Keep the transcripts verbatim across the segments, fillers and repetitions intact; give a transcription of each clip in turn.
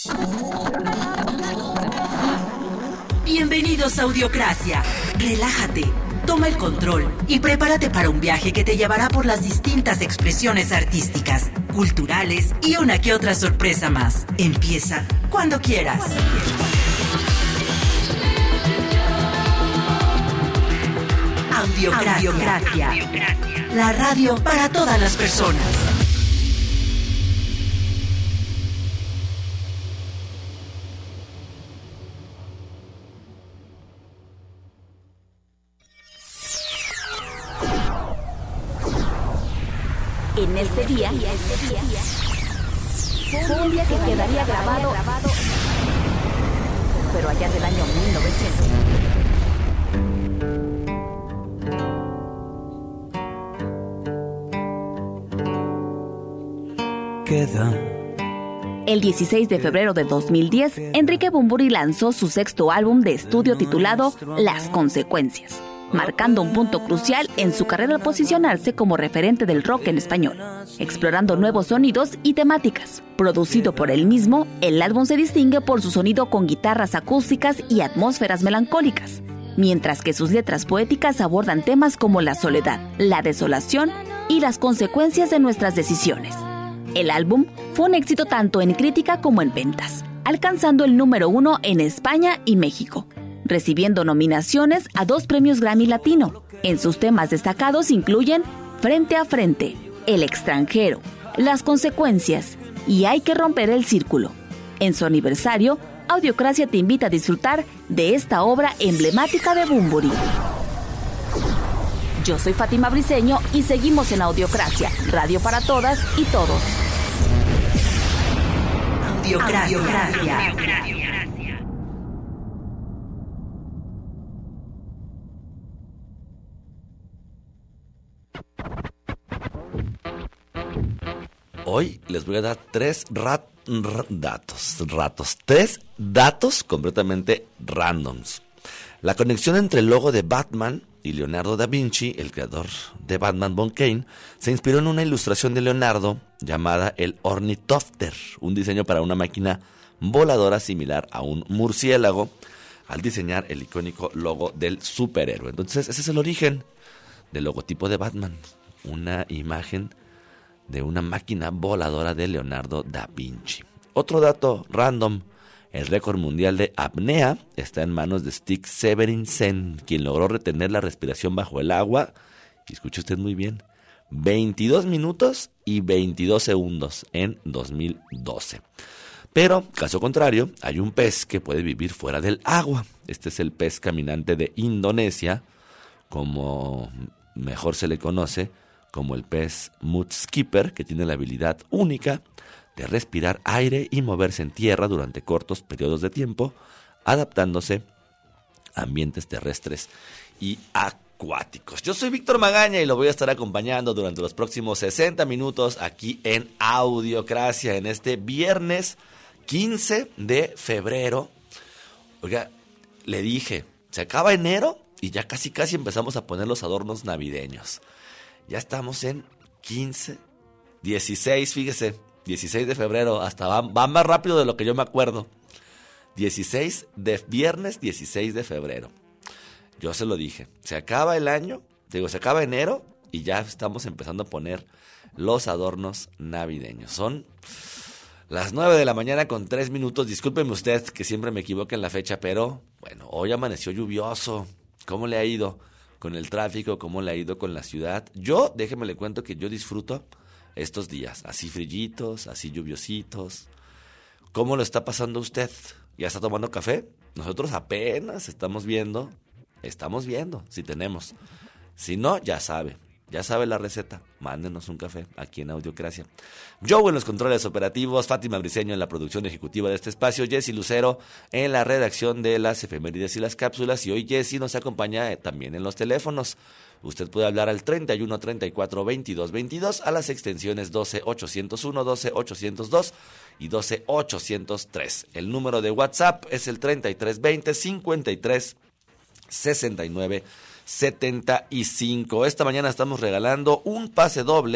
Bienvenidos a Audiocracia. Relájate, toma el control y prepárate para un viaje que te llevará por las distintas expresiones artísticas, culturales y una que otra sorpresa más. Empieza cuando quieras. Audiocracia. Audiocracia. La radio para todas las personas. En este día, fue un día que quedaría grabado, pero allá del año mil novecientos. Queda. El dieciséis de febrero de dos mil diez, Enrique Bunbury lanzó su sexto álbum de estudio titulado Las Consecuencias, marcando un punto crucial en su carrera al posicionarse como referente del rock en español, explorando nuevos sonidos y temáticas. Producido por él mismo, el álbum se distingue por su sonido con guitarras acústicas y atmósferas melancólicas, mientras que sus letras poéticas abordan temas como la soledad, la desolación y las consecuencias de nuestras decisiones. El álbum fue un éxito tanto en crítica como en ventas, alcanzando el número uno en España y México, recibiendo nominaciones a dos premios Grammy Latino. En sus temas destacados incluyen Frente a Frente, El Extranjero, Las Consecuencias y Hay que romper el círculo. En su aniversario, Audiocracia te invita a disfrutar de esta obra emblemática de Bunbury. Yo soy Fátima Briceño y seguimos en Audiocracia, radio para todas y todos. Audiocracia. Audiocracia. Hoy les voy a dar tres rat, r, datos, ratos, tres datos completamente randoms. La conexión entre el logo de Batman y Leonardo da Vinci, el creador de Batman von Kane, se inspiró en una ilustración de Leonardo llamada el Ornithopter, un diseño para una máquina voladora similar a un murciélago, al diseñar el icónico logo del superhéroe. Entonces, ese es el origen del logotipo de Batman, una imagen de una máquina voladora de Leonardo da Vinci. Otro dato random: el récord mundial de apnea está en manos de Stig Severinsen, quien logró retener la respiración bajo el agua, y escuche usted muy bien, veintidós minutos y veintidós segundos en dos mil doce. Pero, caso contrario, hay un pez que puede vivir fuera del agua. Este es el pez caminante de Indonesia, como mejor se le conoce como el pez mudskipper, que tiene la habilidad única de respirar aire y moverse en tierra durante cortos periodos de tiempo, adaptándose a ambientes terrestres y acuáticos. Yo soy Víctor Magaña y lo voy a estar acompañando durante los próximos sesenta minutos aquí en Audiocracia, en este viernes quince de febrero. Oiga, le dije, se acaba enero y ya casi casi empezamos a poner los adornos navideños. Ya estamos en quince, dieciséis, fíjese, dieciséis de febrero, hasta va, va más rápido de lo que yo me acuerdo. dieciséis de viernes, dieciséis de febrero. Yo se lo dije, se acaba el año, digo, se acaba enero y ya estamos empezando a poner los adornos navideños. Son las nueve de la mañana con tres minutos. Discúlpeme usted que siempre me equivoco en la fecha, pero bueno, hoy amaneció lluvioso. ¿Cómo le ha ido con el tráfico? ¿Cómo le ha ido con la ciudad? Yo, déjeme le cuento que yo disfruto estos días, así frillitos, así lluviositos. ¿Cómo lo está pasando usted? ¿Ya está tomando café? Nosotros apenas estamos viendo, estamos viendo si tenemos. Si no, ya sabe, ya sabe la receta. Mándenos un café aquí en Audiocracia. Yo en los controles operativos, Fátima Briceño en la producción ejecutiva de este espacio, Jessy Lucero en la redacción de las efemérides y las cápsulas. Y hoy Jessy nos acompaña eh, también en los teléfonos. Usted puede hablar al treinta y uno, treinta y cuatro, veintidós, veintidós a las extensiones doce ochocientos uno, doce ochocientos dos y doce ochocientos tres. El número de WhatsApp es el treinta y tres veinte, cincuenta y tres sesenta y nueve setenta y cinco. Esta mañana estamos regalando un pase doble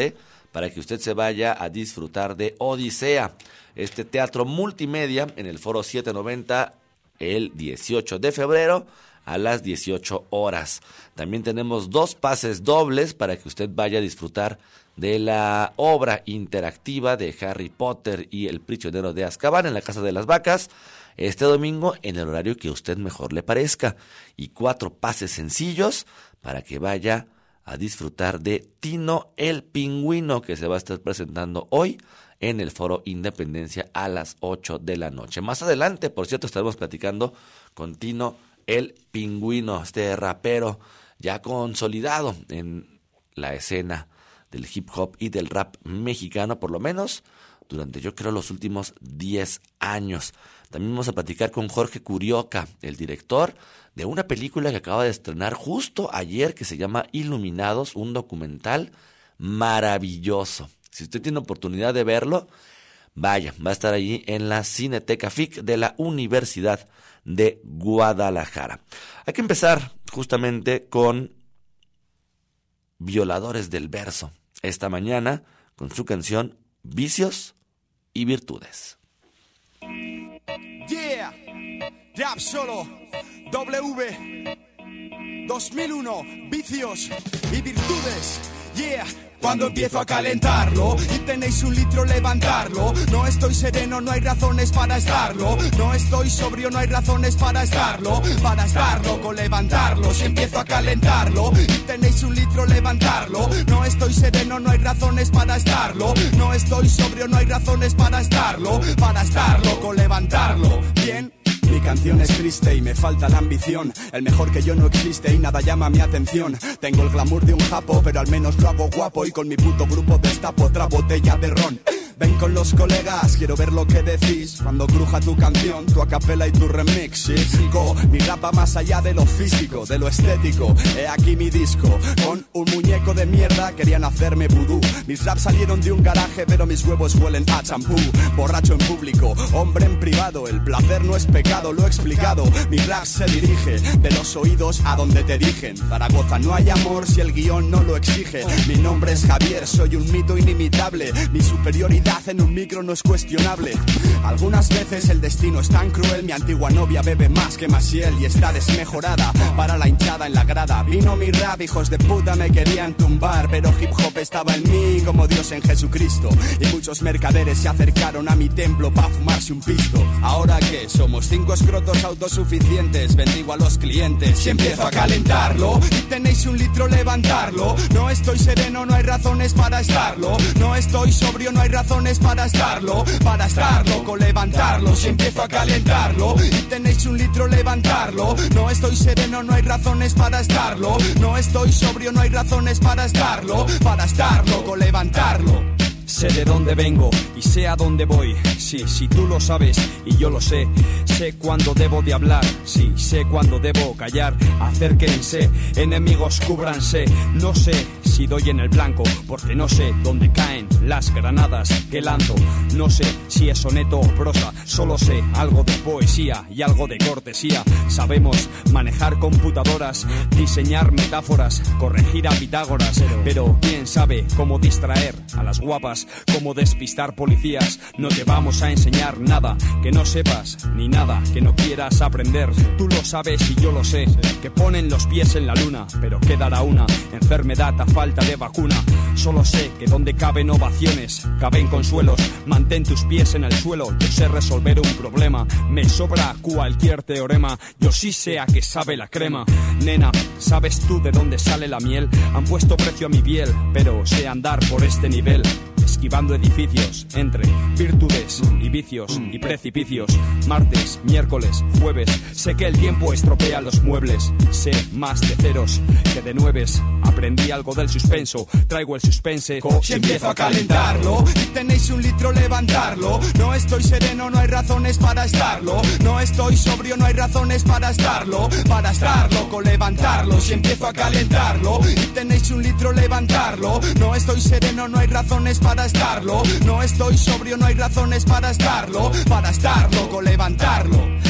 para que usted se vaya a disfrutar de Odisea, este teatro multimedia en el Foro setecientos noventa el dieciocho de febrero a las dieciocho horas. También tenemos dos pases dobles para que usted vaya a disfrutar de la obra interactiva de Harry Potter y el prisionero de Azkaban en la Casa de las Vacas este domingo en el horario que a usted mejor le parezca, y cuatro pases sencillos para que vaya a disfrutar de Tino el Pingüino, que se va a estar presentando hoy en el Foro Independencia a las ocho de la noche. Más adelante, por cierto, estaremos platicando con Tino el Pingüino, este rapero ya consolidado en la escena del hip hop y del rap mexicano, por lo menos durante, yo creo, los últimos diez años. También vamos a platicar con Jorge Curioca, el director de una película que acaba de estrenar justo ayer, que se llama Iluminados, un documental maravilloso. Si usted tiene oportunidad de verlo, vaya, va a estar allí en la Cineteca F I C de la Universidad de Guadalajara. Hay que empezar justamente con Violadores del Verso, esta mañana con su canción Vicios y Virtudes. Yeah, Rap Solo, W dos mil uno, Vicios y Virtudes. Yeah, cuando empiezo a calentarlo y tenéis un litro, levantarlo. No estoy sereno, no hay razones para estarlo. No estoy sobrio, no hay razones para estarlo. Para estar loco, levantarlo. Si empiezo a calentarlo y tenéis un litro, levantarlo. No estoy sereno, no hay razones para estarlo. No estoy sobrio, no hay razones para estarlo. Para estar loco, levantarlo. Bien. Mi canción es triste y me falta la ambición. El mejor que yo no existe y nada llama mi atención. Tengo el glamour de un japo, pero al menos lo hago guapo. Y con mi puto grupo destapo otra botella de ron. Ven con los colegas, quiero ver lo que decís. Cuando cruja tu canción, tu acapela y tu remix. Sí, sigo, mi rap va más allá de lo físico, de lo estético. He aquí mi disco, con un muñeco de mierda querían hacerme vudú. Mis raps salieron de un garaje, pero mis huevos huelen a champú. Borracho en público, hombre en privado. El placer no es pecado, lo he explicado. Mi rap se dirige de los oídos a donde te dirigen. Zaragoza, no hay amor si el guión no lo exige. Mi nombre es Javier, soy un mito inimitable. Mi superioridad en un micro no es cuestionable. Algunas veces el destino es tan cruel. Mi antigua novia bebe más que Maciel y está desmejorada. Para la hinchada en la grada vino mi rap, hijos de puta me querían tumbar, pero hip hop estaba en mí como Dios en Jesucristo. Y muchos mercaderes se acercaron a mi templo para fumarse un pisto. Ahora que somos cinco escrotos autosuficientes, bendigo a los clientes. Si empiezo a calentarlo y tenéis un litro, levantarlo. No estoy sereno, no hay razones para estarlo. No estoy sobrio, no hay razones para estarlo. Para estar loco, levantarlo. Si empiezo a calentarlo y tenéis un litro, levantarlo. No estoy sereno, no hay razones para estarlo. No estoy sobrio, no hay razones para estarlo. Para estar loco, levantarlo. Sé de dónde vengo y sé a dónde voy. Sí, sí, tú lo sabes y yo lo sé. Sé cuándo debo de hablar, sí, sé cuándo debo callar. Acérquense, enemigos cúbranse. No sé si doy en el blanco, porque no sé dónde caen las granadas que lanzo. No sé si es soneto o prosa, solo sé algo de poesía y algo de cortesía. Sabemos manejar computadoras, diseñar metáforas, corregir a Pitágoras. Pero quién sabe cómo distraer a las guapas, cómo despistar policías. No te vamos a enseñar nada que no sepas, ni nada que no quieras aprender. Tú lo sabes y yo lo sé, que ponen los pies en la luna, pero quedará una enfermedad a falta de vacuna. Solo sé que donde caben ovaciones, caben consuelos. Mantén tus pies en el suelo, yo sé resolver un problema. Me sobra cualquier teorema, yo sí sé a qué sabe la crema. Nena, ¿sabes tú de dónde sale la miel? Han puesto precio a mi piel, pero sé andar por este nivel. Esquivando edificios entre virtudes y vicios y precipicios. Martes, miércoles, jueves. Sé que el tiempo estropea los muebles. Sé más de ceros que de nueves. Aprendí algo del suspenso. Traigo el suspense. Si empiezo a calentarlo y tenéis un litro, levantarlo. No estoy sereno, no hay razones para estarlo. No estoy sobrio, no hay razones para estarlo. Para estar loco, levantarlo. Si empiezo a calentarlo y tenéis un litro, levantarlo. No estoy sereno, no hay razones para estarlo. No estoy sobrio, no hay razones para estarlo. Para estar loco, levantarlo.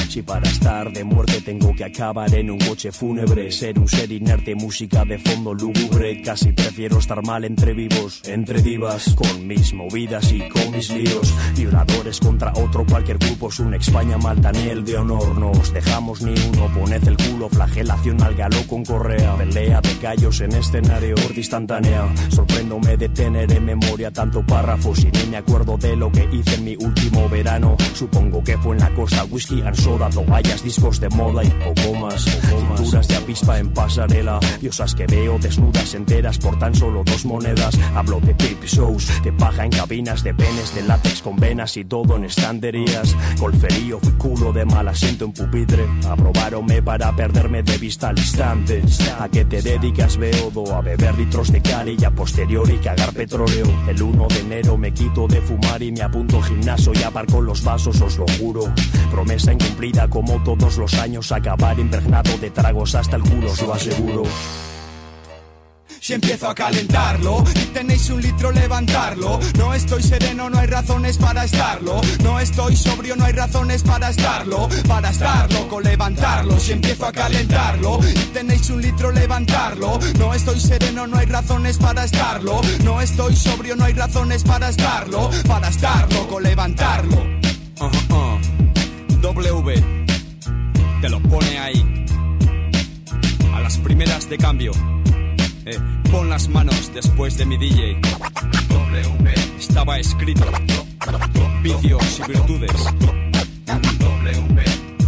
Si para estar de muerte tengo que acabar en un coche fúnebre, ser un ser inerte, música de fondo lúgubre. Casi prefiero estar mal entre vivos, entre divas, con mis movidas y con mis líos. Violadores contra otro, cualquier grupo es un España Maltaniel de honor. No os dejamos ni uno, poned el culo, flagelación al galo con correa. Pelea de gallos en escenario, corte instantánea. Sorpréndome de tener en memoria tanto párrafos y ni me acuerdo de lo que hice en mi último verano. Supongo que fue en la costa, whisky and soda, toallas, discos de moda y poco más. Cinturas de avispa en pasarela, diosas que veo desnudas enteras por tan solo dos monedas. Hablo de peep shows, de paja en cabinas, de penes de látex con venas y todo en estanterías. Golferío, fui culo de mal asiento en pupitre. Aprobaronme para perderme de vista al instante. ¿A qué te dedicas, Beodo? A beber litros de cali y a posteriori cagar petróleo. El uno de enero me quito de fumar y me apunto al gimnasio y aparco los vasos, os lo juro. Promesa incumplida como todos los años, acabar impregnado de tragos hasta el culo, os lo aseguro. Si empiezo a calentarlo y tenéis un litro, levantarlo. No estoy sereno, no hay razones para estarlo. No estoy sobrio, no hay razones para estarlo. Para estar loco, levantarlo. Si empiezo a calentarlo y tenéis un litro, levantarlo. No estoy sereno, no hay razones para estarlo. No estoy sobrio, no hay razones para estarlo. Para estar loco, levantarlo. Uh, uh. W te lo pone ahí. A las primeras de cambio. Eh, pon las manos después de mi D J. W. Estaba escrito. Vicios y virtudes. W.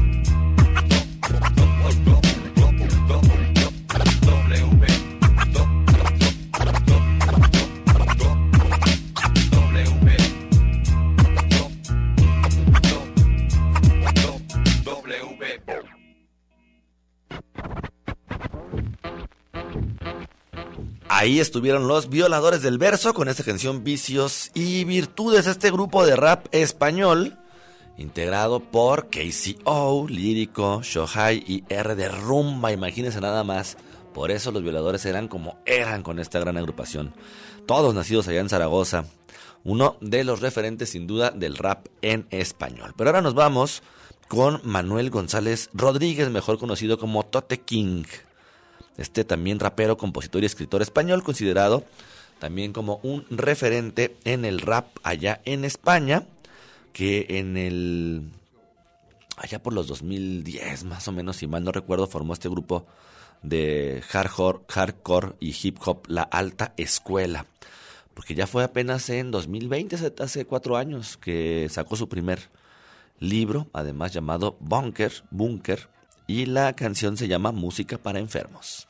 Ahí estuvieron los Violadores del Verso con esta canción Vicios y Virtudes, este grupo de rap español integrado por K C O, Lírico, Shohai y R de Rumba. Imagínense nada más, por eso los Violadores eran como eran con esta gran agrupación. Todos nacidos allá en Zaragoza, uno de los referentes sin duda del rap en español. Pero ahora nos vamos con Manuel González Rodríguez, mejor conocido como Tote King. Este también rapero, compositor y escritor español, considerado también como un referente en el rap allá en España, que en el allá por los dos mil diez más o menos, si mal no recuerdo, formó este grupo de hardcore, hardcore y hip hop, La Alta Escuela, porque ya fue apenas en dos mil veinte, hace cuatro años, que sacó su primer libro, además llamado Bunker, Bunker, y la canción se llama Música para Enfermos.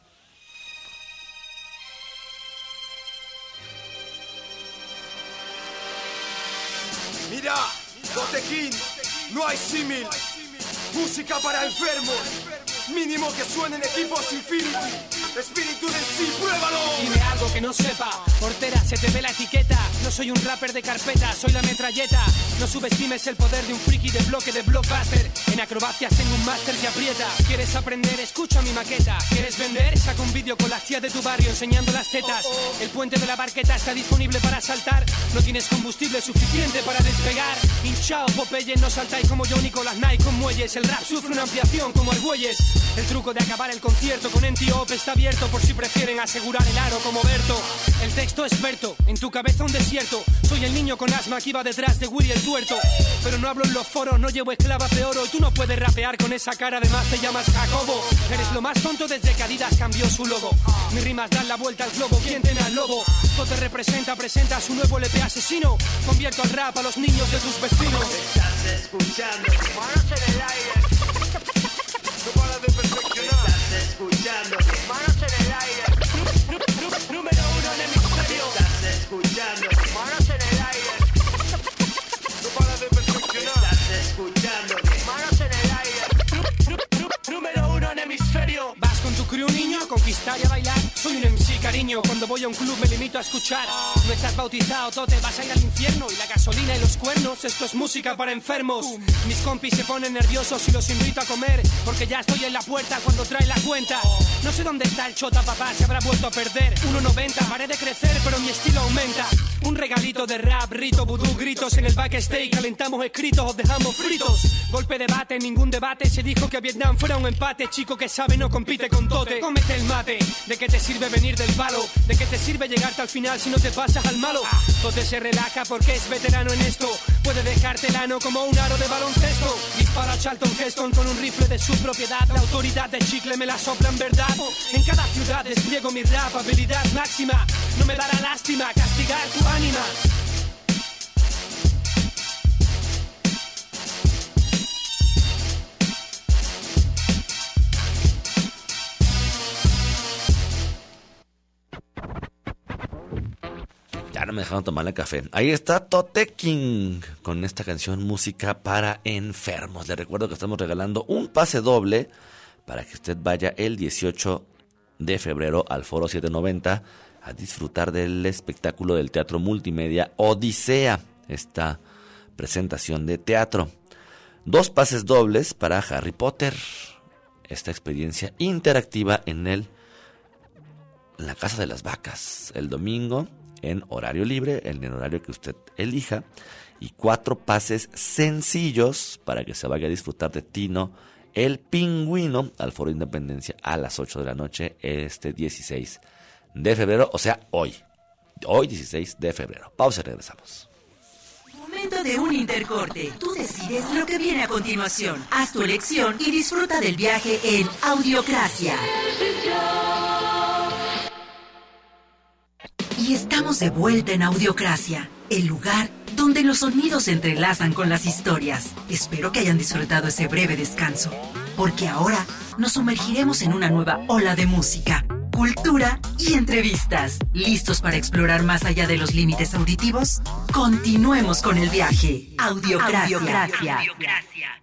Mira, Tote King, no hay símil. Música para enfermos. Mínimo que suenen equipos Infinity. Espíritu de sí, pruébalo. Dime algo que no sepa, portera, se te ve la etiqueta. No soy un rapper de carpeta, soy la metralleta. No subestimes el poder de un friki de bloque de blockbuster. En acrobacias tengo un máster que aprieta. ¿Quieres aprender? Escucha mi maqueta. ¿Quieres vender? Saca un vídeo con las tías de tu barrio enseñando las tetas. El puente de la barqueta está disponible para saltar. No tienes combustible suficiente para despegar. Hinchao, Popeye, no saltáis como yo ni con las Nike con muelles. El rap sufre una ampliación como Argüelles. El truco de acabar el concierto con N-T-O-P está abierto por si prefieren asegurar el aro como Berto. El texto experto, en tu cabeza un desierto. Soy el niño con asma que iba detrás de Willy el tuerto. Pero no hablo en los foros, no llevo esclavas de oro. Y tú no puedes rapear con esa cara, además te llamas Jacobo. Eres lo más tonto desde que Adidas cambió su logo. Mis rimas dan la vuelta al globo, ¿quién tiene al lobo? Todo te representa, presenta su nuevo L P asesino. Convierto al rap a los niños de tus vecinos. Estás escuchando, manos en el aire. No para de perfeccionar. Estás escuchando, manos en el aire. Número uno en el misterio. Estás escuchando, manos en el aire. No para de perfeccionar. Estás escuchando, manos en el aire. Número uno en hemisferio. Vas con tu crew, niño, a conquistar y a bailar. Soy un M C, cariño, cuando voy a un club me limito a escuchar. No estás bautizado, Tote, vas a ir al infierno. Y la gasolina y los cuernos, esto es música para enfermos. Mis compis se ponen nerviosos y los invito a comer, porque ya estoy en la puerta cuando trae la cuenta. No sé dónde está el chota, papá, se habrá vuelto a perder. uno noventa, paré de crecer, pero mi estilo aumenta. Un regalito de rap, rito, vudú, gritos en el backstage. Calentamos escritos, os dejamos fritos. Golpe de bate, ningún debate. Se dijo que Vietnam fuera un empate. Chico que sabe no compite con tote. Cómete el mate. ¿De qué te sirve venir del palo? ¿De qué te sirve llegarte al final si no te pasas al malo? Tote se relaja porque es veterano en esto. Puede dejarte lano como un aro de baloncesto. Dispara Charlton Heston con un rifle de su propiedad. La autoridad de chicle me la sopla en verdad. En cada ciudad despliego mi rap, habilidad máxima. No me dará lástima castigar tu ánima. Ya no me dejaron tomarle café. Ahí está Tote King con esta canción Música para Enfermos. Les recuerdo que estamos regalando un pase doble para que usted vaya el dieciocho de febrero al Foro setecientos noventa a disfrutar del espectáculo del teatro multimedia Odisea, esta presentación de teatro. Dos pases dobles para Harry Potter, esta experiencia interactiva en el en la Casa de las Vacas, el domingo en horario libre, en el horario que usted elija, y cuatro pases sencillos para que se vaya a disfrutar de Tino el Pingüino al Foro Independencia a las ocho de la noche este dieciséis de febrero, o sea, hoy. Hoy dieciséis de febrero. Pausa y regresamos. Momento de un intercorte. Tú decides lo que viene a continuación. Haz tu elección y disfruta del viaje en Audiocracia. Y estamos de vuelta en Audiocracia, el lugar donde los sonidos se entrelazan con las historias. Espero que hayan disfrutado ese breve descanso, porque ahora nos sumergiremos en una nueva ola de música, cultura y entrevistas. ¿Listos para explorar más allá de los límites auditivos? Continuemos con el viaje. Audiocracia. Audiocracia. Audiocracia.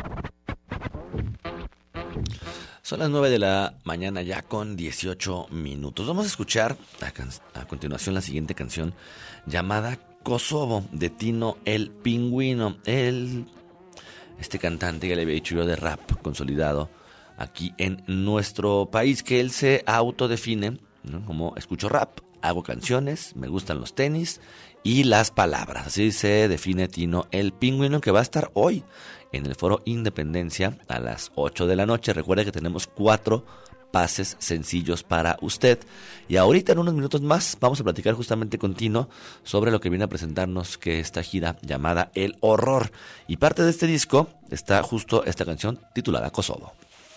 Son las nueve de la mañana ya con dieciocho minutos. Vamos a escuchar a, can- a continuación la siguiente canción llamada Kosovo de Tino el Pingüino. El, este cantante, ya le había dicho yo, de rap consolidado aquí en nuestro país, que él se autodefine, ¿no?, como escucho rap, hago canciones, me gustan los tenis y las palabras. Así se define Tino el Pingüino, que va a estar hoy en el Foro Independencia a las ocho de la noche. Recuerda que tenemos cuatro pases sencillos para usted. Y ahorita en unos minutos más vamos a platicar justamente con Tino sobre lo que viene a presentarnos, que esta gira llamada El Horror. Y parte de este disco está justo esta canción titulada Kosovo.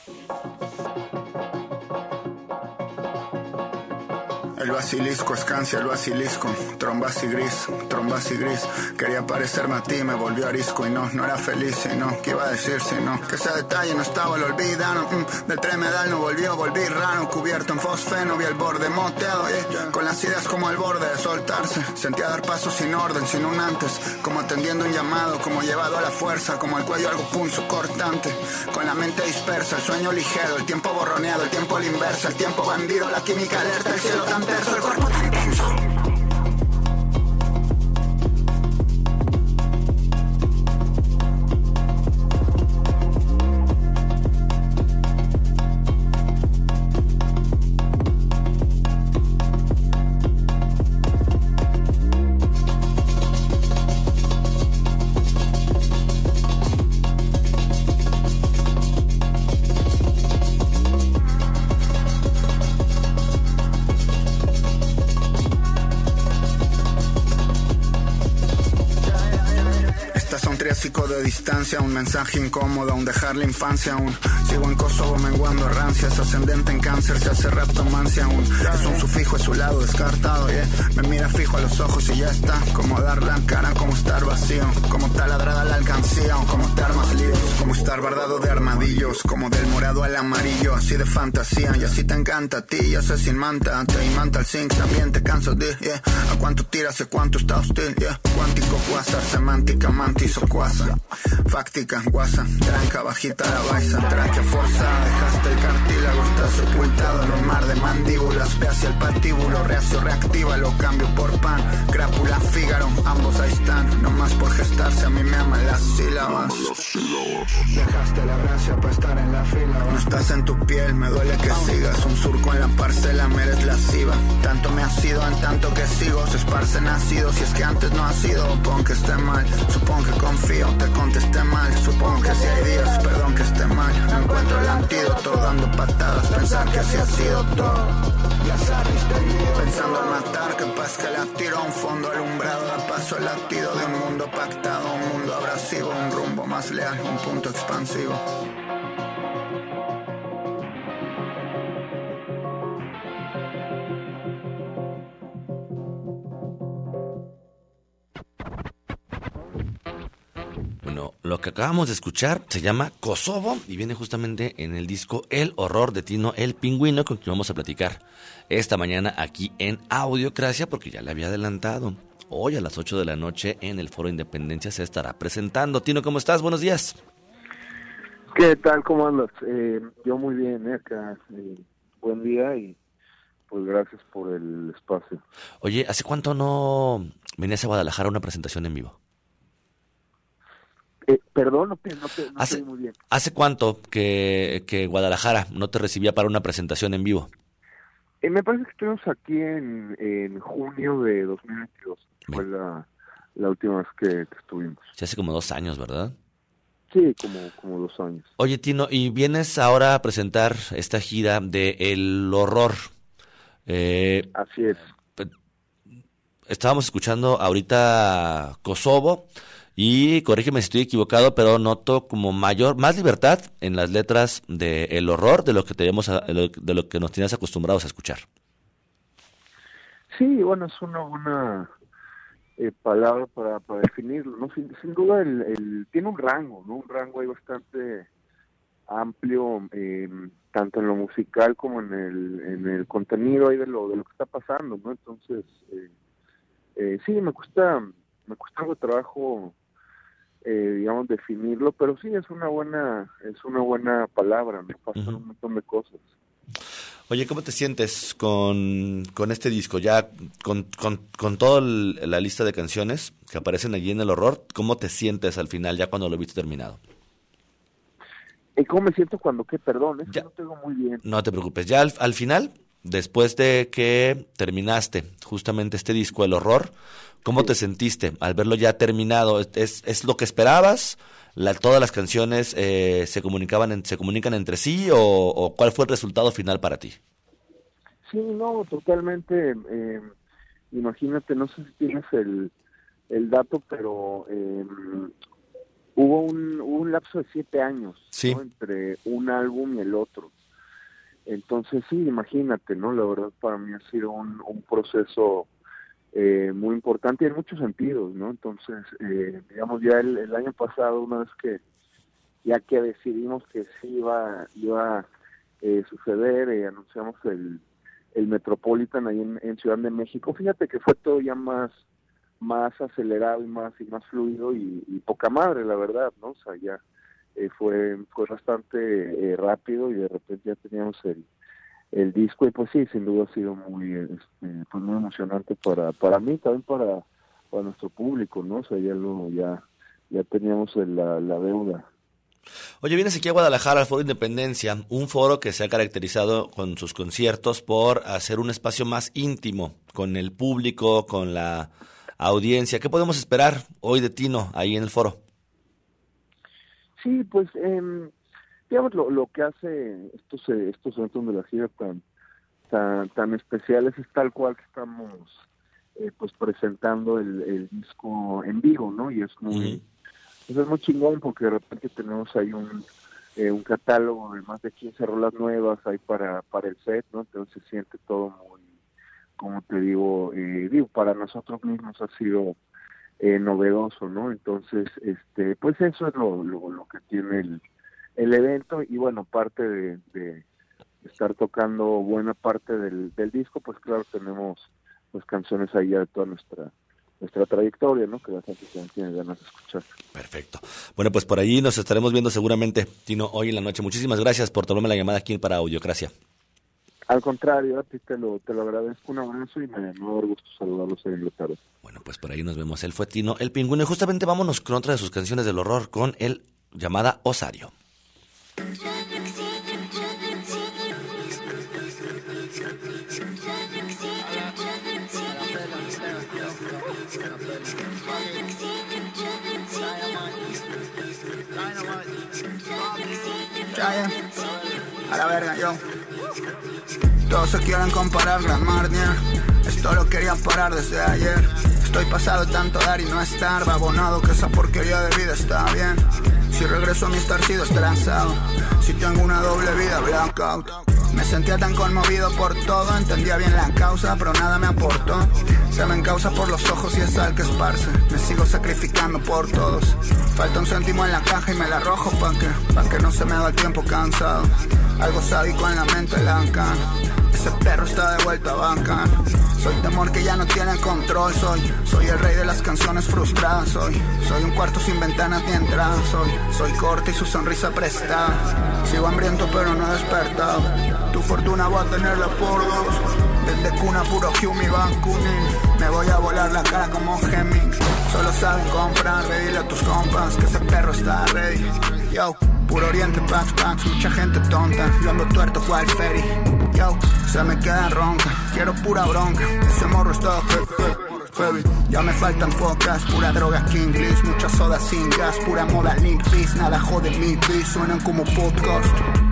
El basilisco, escancia el basilisco, trombas y gris, trombas y gris. Quería parecerme a ti, me volvió arisco y no, no era feliz y no, ¿qué iba a decir si no? Que ese detalle no estaba, lo olvidano, mm, del tremedal no volvió, volví raro, cubierto en fosfeno, vi el borde moteado, yeah, con las ideas como al borde de soltarse. Sentía dar pasos sin orden, sin un antes, como atendiendo un llamado, como llevado a la fuerza, como el cuello algo punzo cortante, con la mente dispersa, el sueño ligero, el tiempo borroneado, el tiempo a la inversa, el tiempo bandido, la química alerta, el cielo tan terso, el cuerpo tan tenso. De distancia, un mensaje incómodo, aún dejar la infancia, aún sigo en Kosovo menguando rancias, ascendente en cáncer, se hace raptomancia, aún es un sufijo, es su lado descartado, yeah. Me mira fijo a los ojos y ya está, como dar la cara, como estar vacío, como taladrada la alcancía, o como te armas líos, como estar bardado de armadillos, como del morado al amarillo, así de fantasía, y así te encanta a ti, ya sé sin manta, te imanta el zinc, también te canso de, yeah. A cuánto tiras, a cuánto está hostil, yeah. Cuántico, cuásar, semántica, mantis o cuásar. Fáctica, guasa, tranca, bajita la baisa, tráquea forzada, dejaste el cartílago, está sepultado en un mar de mandíbulas, ve hacia el patíbulo, reacio, reactiva, lo cambio por pan, crápula, Fígaro, ambos ahí están, no más por gestarse, a mí me aman las sílabas, dejaste la gracia para estar en la No estás en tu piel, me duele que sigas. Un surco en la parcela, me eres lasciva. Tanto me ha sido en tanto que sigo. Se esparce nacido, si es que antes no ha sido. Supongo que esté mal, supongo que confío. Te contesté mal, supongo que si hay días. Perdón que esté mal, no encuentro el antídoto. Dando patadas, pensar que así ha sido todo. Pensando en matar, capaz que la tiro a un fondo alumbrado. Da paso el latido de un mundo pactado. Un mundo abrasivo, un rumbo más leal, un punto expansivo. Bueno, lo que acabamos de escuchar se llama Kosovo y viene justamente en el disco El Horror de Tino el Pingüino, con quien vamos a platicar esta mañana aquí en Audiocracia, porque ya le había adelantado. Hoy a las ocho de la noche en el Foro Independencia se estará presentando. Tino, ¿cómo estás? Buenos días. ¿Qué tal? ¿Cómo andas? Eh, yo muy bien, eh, acá. Eh, buen día y pues gracias por el espacio. Oye, ¿hace cuánto no venías a Guadalajara a una presentación en vivo? Eh, perdón, no, no, te, no ¿Hace, te muy bien. ¿Hace cuánto que, que Guadalajara no te recibía para una presentación en vivo? Eh, me parece que estuvimos aquí en, en junio de dos mil veintidós. Fue la, la última vez que, que estuvimos. Sí, hace como dos años, ¿verdad? Sí, como, como dos años. Oye, Tino, y vienes ahora a presentar esta gira de El Horror. Eh, Así es. Estábamos escuchando ahorita Kosovo y corrígeme si estoy equivocado, pero noto como mayor, más libertad en las letras de El Horror de lo que tenemos, a, de lo que nos tienes acostumbrados a escuchar. Sí, bueno, es una buena eh, palabra para, para definirlo, ¿no? Sin, sin duda el, el tiene un rango, ¿no? Un rango ahí bastante amplio, eh, tanto en lo musical como en el en el contenido ahí de lo de lo que está pasando, ¿no? Entonces, eh, eh, sí, me cuesta me cuesta algo de trabajo, eh, digamos, definirlo, pero sí es una buena es una buena palabra, me pasan uh-huh. un montón de cosas. Oye, ¿cómo te sientes con, con este disco? Ya con, con, con toda la lista de canciones que aparecen allí en El Horror, ¿cómo te sientes al final ya cuando lo viste terminado? ¿Y cómo me siento cuando qué? Perdón, es que no te digo muy bien. No te preocupes. Ya al, al final, después de que terminaste justamente este disco, El Horror, ¿cómo sí. te sentiste al verlo ya terminado? ¿Es, es lo que esperabas? La, ¿Todas las canciones eh, se comunicaban en, se comunican entre sí o, o cuál fue el resultado final para ti? Sí, no, totalmente. Eh, imagínate, no sé si tienes el, el dato, pero eh, hubo un, hubo un lapso de siete años, sí. ¿no? Entre un álbum y el otro. Entonces sí, imagínate, ¿no? La verdad para mí ha sido un, un proceso Eh, muy importante en muchos sentidos, ¿no? Entonces, eh, digamos, ya el, el año pasado, una vez que, ya que decidimos que sí iba, iba a eh, suceder, eh, anunciamos el, el Metropolitan ahí en, en Ciudad de México, fíjate que fue todo ya más, más acelerado y más, y más fluido y, y poca madre, la verdad, ¿no? O sea, ya eh, fue, fue bastante eh, rápido y de repente ya teníamos el el disco y pues sí, sin duda ha sido muy este, pues muy emocionante para para mí, también para para nuestro público, ¿no? O sea, ya lo ya ya teníamos la, la deuda. Oye, vienes aquí a Guadalajara al Foro Independencia, un foro que se ha caracterizado con sus conciertos por hacer un espacio más íntimo con el público, con la audiencia. ¿Qué podemos esperar hoy de Tino ahí en el foro? Sí, pues eh, digamos, lo, lo que hace estos estos eventos de la gira tan tan tan especiales es tal cual que estamos eh, pues presentando el, el disco en vivo, ¿no? Y es muy uh-huh. pues es muy chingón porque de repente tenemos ahí un eh, un catálogo de más de quince rolas nuevas ahí para para el set, ¿no? Entonces se siente todo muy, como te digo, eh, digo para nosotros mismos ha sido eh, novedoso, ¿no? Entonces, este, pues eso es lo lo, lo que tiene el el evento y bueno, parte de, de estar tocando buena parte del, del disco, pues claro, tenemos pues canciones ahí ya de toda nuestra nuestra trayectoria, ¿no? Que la gente tiene ganas de escuchar. Perfecto. Bueno, pues por allí nos estaremos viendo seguramente, Tino, hoy en la noche. Muchísimas gracias por tomarme la llamada aquí para Audiocracia. Al contrario, a ti te lo, te lo agradezco, un abrazo y me da gusto saludarlos en la tarde. Bueno, pues por ahí nos vemos. Él fue Tino el Pingüino y justamente vámonos con otra de sus canciones del horror, con el llamada Osario. Yeah. yeah. A la verga, yo. Todos se quieren comparar, Gran Marnier. Esto lo quería parar desde ayer. Estoy pasado de tanto dar y no estar. Abonado que esa porquería de vida está bien. Si regreso a mi estarcido estresado. Si tengo una doble vida, blackout. Me sentía tan conmovido por todo. Entendía bien la causa, pero nada me aportó. Se me encausa por los ojos y es sal que esparce. Me sigo sacrificando por todos. Falta un céntimo en la caja y me la arrojo pa' que, pa' que no se me haga el tiempo cansado. Algo sádico en la mente lancan. Ese perro está de vuelta bacán. Soy temor que ya no tiene control. Soy, soy el rey de las canciones frustradas. Soy, soy un cuarto sin ventanas ni entradas. Soy, soy corte y su sonrisa prestada. Sigo hambriento pero no he despertado. Tu fortuna va a tenerla por dos. Desde cuna puro Hume y Bakunin. Me voy a volar la cara como Hemming. Solo saben comprar, dile a tus compas que ese perro está ready. Yo, puro oriente, pax, pax, mucha gente tonta. Yo ando tuerto cual ferry. Yo, se me queda ronca, quiero pura bronca. Ese morro está heavy. Ya me faltan pocas, pura droga King Bliss. Mucha soda sin gas, pura moda Link Peace. Nada jode mi beat, suenan como podcast.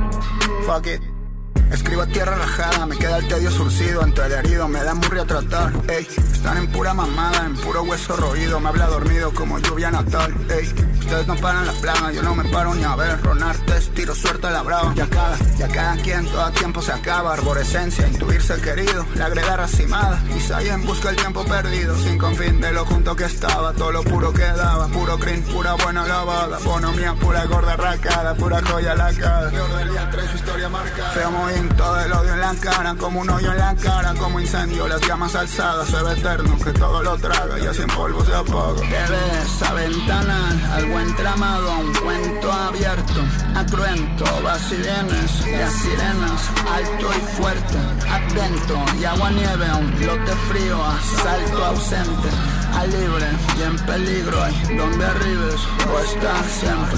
Fuck it. Escribo a tierra rajada, me queda el tedio surcido. Entre el herido me da murria a tratar. Ey, están en pura mamada, en puro hueso roído. Me habla dormido como lluvia natal. Ey, ustedes no paran la plaga, yo no me paro ni a ver. Ronartes, tiro suerte a la brava. Ya cada, ya cada quien, todo tiempo se acaba. Arborescencia, intuirse querido. La greda racimada, Isaías busca el tiempo perdido. Sin confín de lo junto que estaba. Todo lo puro que daba, puro crin, pura buena lavada. Bonomía, pura gorda racada, pura joya lacada. Peor del día trae su historia marcada. Feo muy todo el odio en la cara, como un hoyo en la cara, como incendio, las llamas alzadas, se ve eterno, que todo lo traga y así en polvo se apaga. Te ves a ventana, algo entramado, un cuento abierto, a cruento, vas y vienes, las sirenas, alto y fuerte, atento, y agua nieve, un lote frío, asalto ausente, a libre y en peligro, hay donde arribes o estar siempre.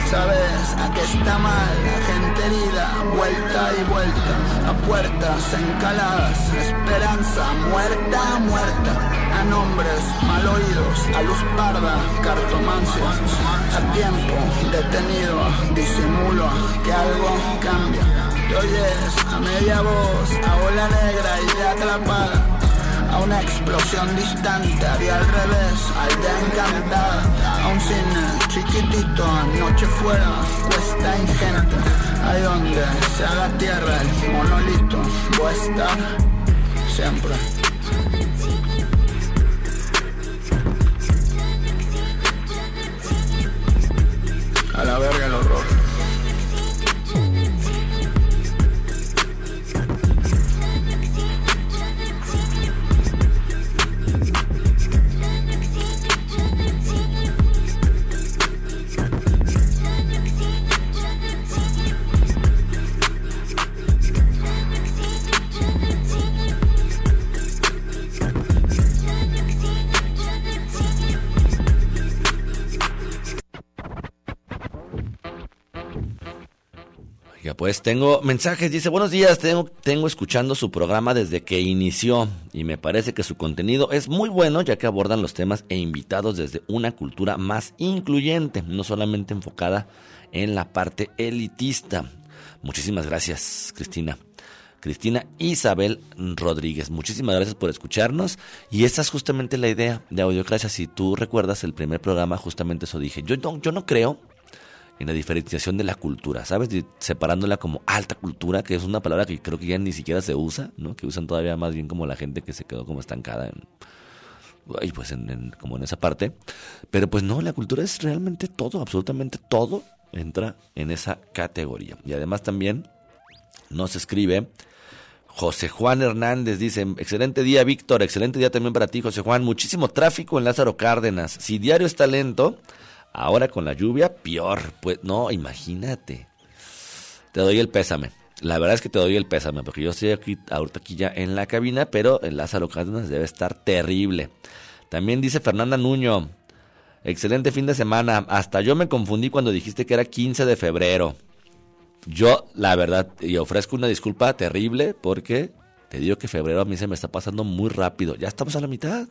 Sabes a qué está mal, la gente herida, vuelta y vuelta. A puertas encaladas, esperanza muerta, muerta. A nombres mal oídos, a luz parda, cartomancia. A tiempo detenido, disimulo que algo cambia. Te oyes a media voz, a bola negra, idea atrapada. A una explosión distante, haría al revés, aldea encantada. A un cine chiquitito, noche fuera, cuesta ingente. Ahí donde se haga tierra el monolito, voy a estar siempre. A la verga el horror. Pues tengo mensajes, dice, buenos días, tengo, tengo escuchando su programa desde que inició y me parece que su contenido es muy bueno ya que abordan los temas e invitados desde una cultura más incluyente, no solamente enfocada en la parte elitista. Muchísimas gracias, Cristina. Cristina Isabel Rodríguez, muchísimas gracias por escucharnos y esa es justamente la idea de Audiocracia. Si tú recuerdas el primer programa, justamente eso dije, yo no, yo no creo en la diferenciación de la cultura, ¿sabes? Separándola como alta cultura, que es una palabra que creo que ya ni siquiera se usa, ¿no? Que usan todavía más bien como la gente que se quedó como estancada en, ay, pues en, en, como en esa parte. Pero pues no, la cultura es realmente todo, absolutamente todo entra en esa categoría. Y además también nos escribe José Juan Hernández, dice, excelente día Víctor, excelente día también para ti José Juan, muchísimo tráfico en Lázaro Cárdenas, si diario está lento, ahora con la lluvia, peor. Pues no, imagínate. Te doy el pésame. La verdad es que te doy el pésame, porque yo estoy aquí, ahorita aquí ya en la cabina, pero en Lázaro Cárdenas debe estar terrible. También dice Fernanda Nuño, excelente fin de semana. Hasta yo me confundí cuando dijiste que era quince de febrero. Yo, la verdad, y ofrezco una disculpa terrible, porque te digo que febrero a mí se me está pasando muy rápido. Ya estamos a la mitad.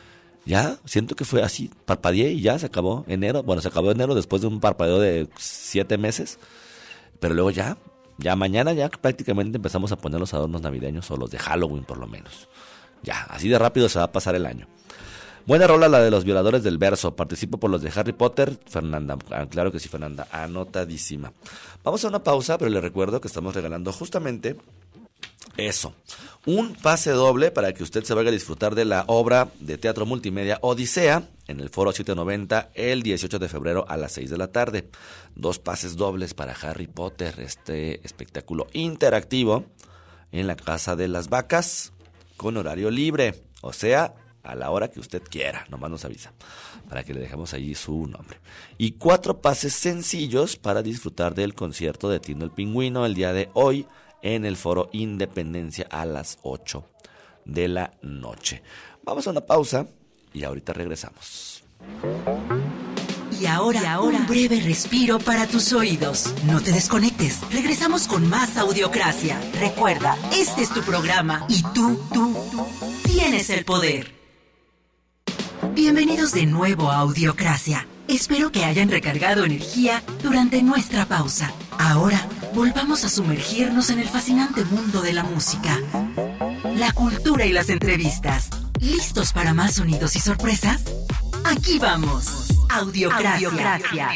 Ya, siento que fue así, parpadeé y ya se acabó enero. Bueno, se acabó enero después de un parpadeo de siete meses. pero luego ya, ya mañana ya prácticamente empezamos a poner los adornos navideños o los de Halloween por lo menos. Ya, así de rápido se va a pasar el año. Buena rola la de los violadores del verso. Participo por los de Harry Potter. Fernanda, ah, claro que sí, Fernanda, anotadísima. Vamos a una pausa, pero les recuerdo que estamos regalando justamente eso. Un pase doble para que usted se vaya a disfrutar de la obra de teatro multimedia Odisea en el Foro setecientos noventa el dieciocho de febrero a las seis de la tarde. Dos pases dobles para Harry Potter, este espectáculo interactivo en la Casa de las Vacas con horario libre, o sea, a la hora que usted quiera, nomás nos avisa, para que le dejemos ahí su nombre. Y cuatro pases sencillos para disfrutar del concierto de Tino el Pingüino el día de hoy en el Foro Independencia a las ocho de la noche. Vamos a una pausa y ahorita regresamos. Y ahora, y ahora, un breve respiro para tus oídos. No te desconectes. Regresamos con más Audiocracia. Recuerda, este es tu programa y tú, tú, tú tienes el poder. Bienvenidos de nuevo a Audiocracia. Espero que hayan recargado energía durante nuestra pausa. Ahora, volvamos a sumergirnos en el fascinante mundo de la música, la cultura y las entrevistas. ¿Listos para más sonidos y sorpresas? Aquí vamos. Audiocracia. Audiocracia.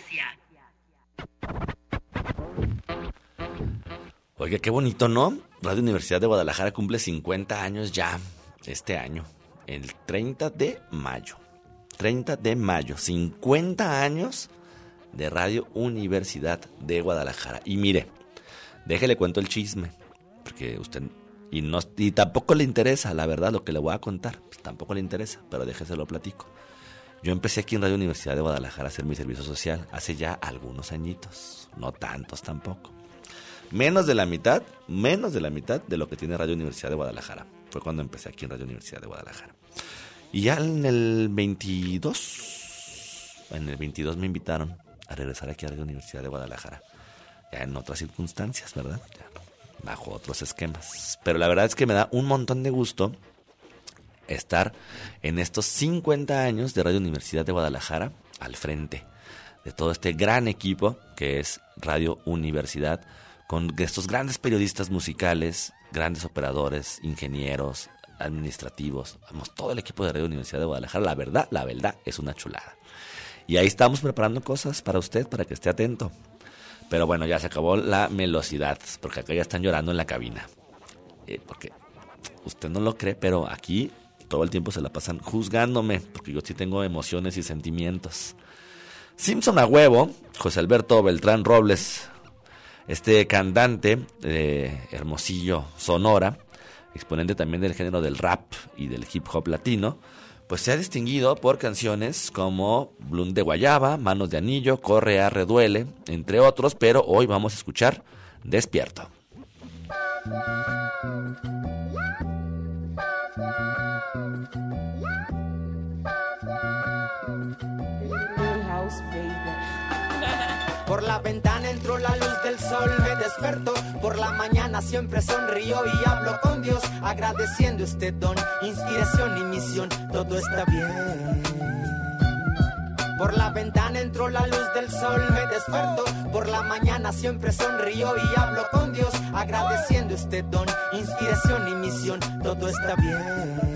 Oiga, qué bonito, ¿no? Radio Universidad de Guadalajara cumple cincuenta años ya este año. El treinta de mayo. treinta de mayo. cincuenta años de Radio Universidad de Guadalajara. Y mire, déjele cuento el chisme. Porque usted... Y, no, y tampoco le interesa, la verdad, lo que le voy a contar. Pues tampoco le interesa, pero déjese lo platico. Yo empecé aquí en Radio Universidad de Guadalajara a hacer mi servicio social hace ya algunos añitos. No tantos tampoco. Menos de la mitad, menos de la mitad de lo que tiene Radio Universidad de Guadalajara. Fue cuando empecé aquí en Radio Universidad de Guadalajara. Y ya en el veintidós, en el veintidós me invitaron a regresar aquí a Radio Universidad de Guadalajara. Ya en otras circunstancias, ¿verdad? Ya bajo otros esquemas. Pero la verdad es que me da un montón de gusto estar en estos cincuenta años de Radio Universidad de Guadalajara al frente de todo este gran equipo que es Radio Universidad, con estos grandes periodistas musicales, grandes operadores, ingenieros, administrativos, vamos, todo el equipo de Radio Universidad de Guadalajara. La verdad, la verdad es una chulada. Y ahí estamos preparando cosas para usted, para que esté atento. Pero bueno, ya se acabó la melosidad, porque acá ya están llorando en la cabina. Eh, porque usted no lo cree, pero aquí todo el tiempo se la pasan juzgándome, porque yo sí tengo emociones y sentimientos. Simpson a huevo, José Alberto Beltrán Robles, este cantante de Hermosillo, Sonora, exponente también del género del rap y del hip hop latino, pues se ha distinguido por canciones como Bloom de Guayaba, Manos de Anillo, Corre, Arre, Duele, entre otros, pero hoy vamos a escuchar Despierto. Por la ventana entró la luz del sol, me despertó. Por la mañana siempre sonrío y hablo con Dios, agradeciendo este don, inspiración y misión, todo está bien. Por la ventana entró la luz del sol, me despertó. Por la mañana siempre sonrío y hablo con Dios, agradeciendo este don, inspiración y misión, todo está bien.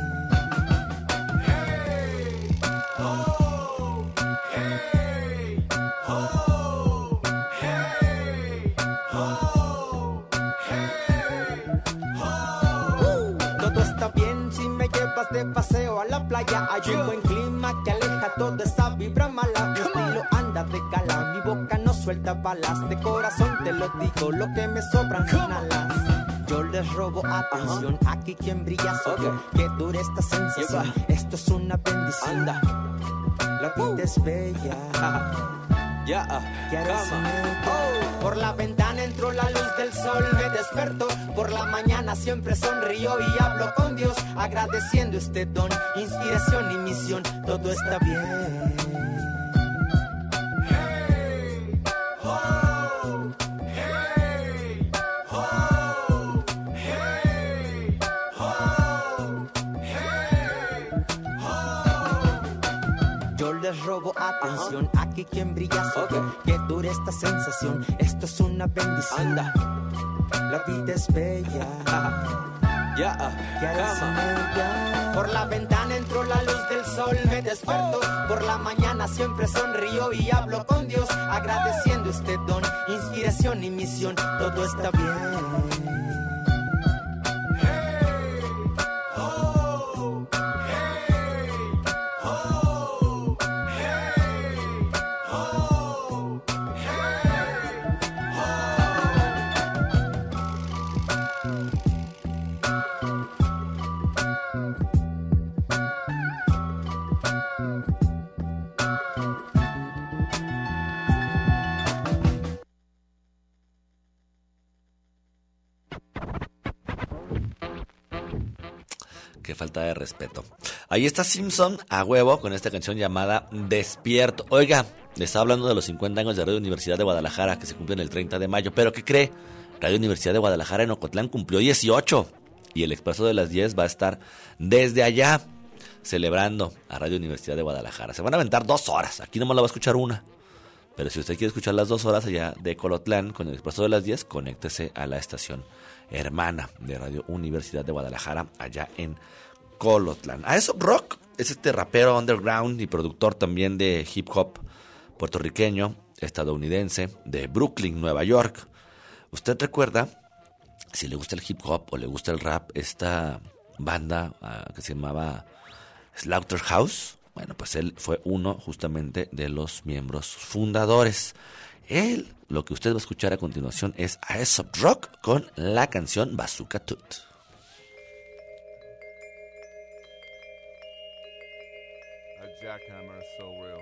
De paseo a la playa, hay un buen clima que aleja toda esa vibra mala. Mi estilo anda de gala, mi boca no suelta balas. De corazón te lo digo, lo que me sobran son alas. Yo les robo atención, aquí quien brilla soy yo. Que dure esta sensación, esto es una bendición. La vida es bella. Yeah, uh, oh. Por la ventana entró la luz del sol, me despertó. Por la mañana siempre sonrío y hablo con Dios, agradeciendo este don, inspiración y misión, todo está bien. Hey, oh, hey, oh, hey, oh, hey, oh. Yo les robo atención. Aquí quien brilla soy yo, que dure esta sensación. Esto es una bendición. La vida es bella. Yeah, ¿qué harás en ella? Por la ventana entró la luz del sol, me despertó. Por la mañana siempre sonrío y hablo con Dios, agradeciendo este don, inspiración y misión. Todo está bien. Qué falta de respeto. Ahí está Simpson a huevo con esta canción llamada Despierto. Oiga, le estaba hablando de los cincuenta años de Radio Universidad de Guadalajara que se cumplen el treinta de mayo. ¿Pero qué cree? Radio Universidad de Guadalajara en Ocotlán cumplió dieciocho. Y el Expreso de las diez va a estar desde allá celebrando a Radio Universidad de Guadalajara. Se van a aventar dos horas. Aquí nomás la va a escuchar una. Pero si usted quiere escuchar las dos horas allá de Colotlán con el Expreso de las diez, conéctese a la estación hermana de Radio Universidad de Guadalajara allá en Colotlán. Aesop Rock es este rapero underground y productor también de hip hop puertorriqueño, estadounidense, de Brooklyn, Nueva York. ¿Usted recuerda, si le gusta el hip hop o le gusta el rap, esta banda uh, que se llamaba Slaughterhouse? Bueno, pues él fue uno justamente de los miembros fundadores. Él, lo que usted va a escuchar a continuación es Aesop Rock con la canción Bazooka Tooth. A jackhammer is so real.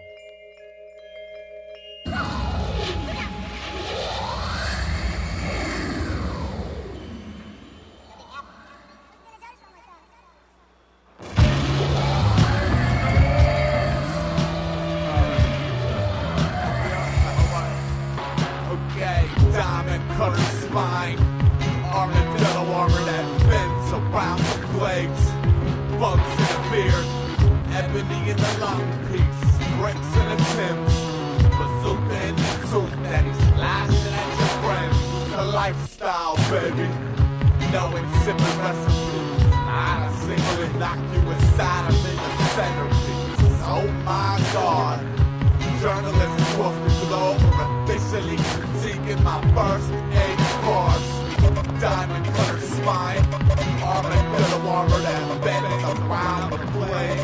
Colored spine, armadillo armor that bends around the blades, bugs in the beard, ebony in the lung piece, bricks in the Timbs, bazooka in the tooth that he's lashing at your friends. The lifestyle, baby, no insipid recipes, not a single innocuous atom in the centerpiece. Oh my God. Journalists across the globe are officially critiquing my first eight bars. Diamond cutter spine, armadillo armor that bends around the blade.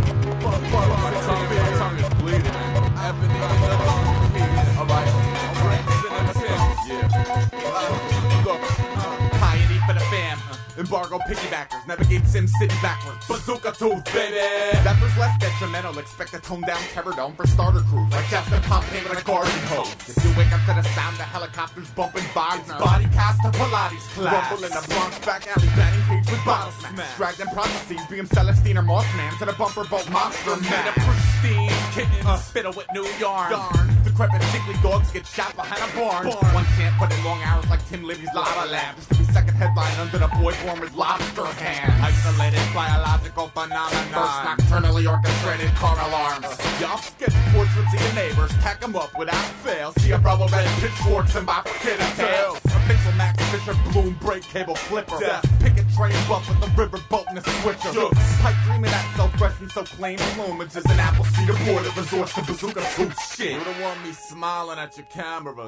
My tongue, my tongue is bleeding. Ebony in the lung piece. Alright, bricks in the Timbs. Yeah. Uh, look, uh, piety for the fam. Embargo piggybackers, navigate Sim City backwards. Bazooka Tooth, baby! Zephyrs less detrimental, expect a toned down terror dome for starter crews. Like Captain Pompeii with a garden hose. If you wake up to the sound of helicopters bumping by, it's body cast to Pilates class. Rumble in the Bronx back alley, batting cage with bottle smash. Dragged in processes, being Celestine or Mothman to the bumper boat monster man. A pristine kitten, uh, spittle with new yarn. Darn. Decrepit sickly dogs get shot behind a barn. barn. One can't put in long hours like Tim Libby's lava lab. Just to be second headline under the boy form with lobster hands. Isolated biological phenomenon. First nocturnally orchestrated car alarms. Y'all sketch portraits of your neighbors, pack them up without fail. See a brother red pitchforks and bifurcated tails. A pixel max Fisher Bloom break cable flipper. Death. Picket train buff with the river boat and a switcher. Jokes. Pipe dreaming that so fresh and so plain plumage is an apple cedar boy that resorts to bazooka tooth shit. You don't want me smiling at your cameras.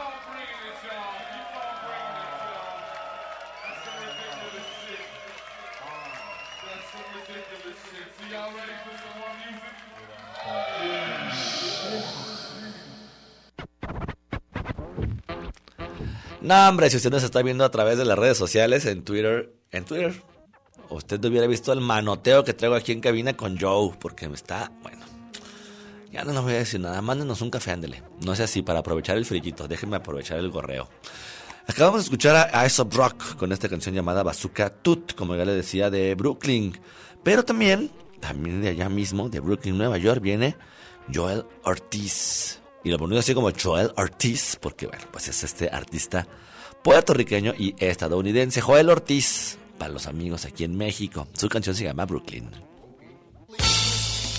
No, hombre, si usted nos está viendo a través de las redes sociales, en Twitter, en Twitter, usted hubiera visto el manoteo que traigo aquí en cabina con Joe, porque me está, bueno, ya no nos voy a decir nada, mándenos un café, ándele. No sea así, para aprovechar el frillito, déjenme aprovechar el gorreo. Acabamos de escuchar a Aesop Rock con esta canción llamada Bazooka Tooth, como ya le decía, de Brooklyn. Pero también, también de allá mismo, de Brooklyn, Nueva York, viene Joel Ortiz. Y lo pongo así como Joel Ortiz, porque bueno, pues es este artista puertorriqueño y estadounidense. Joel Ortiz, para los amigos aquí en México. Su canción se llama Brooklyn.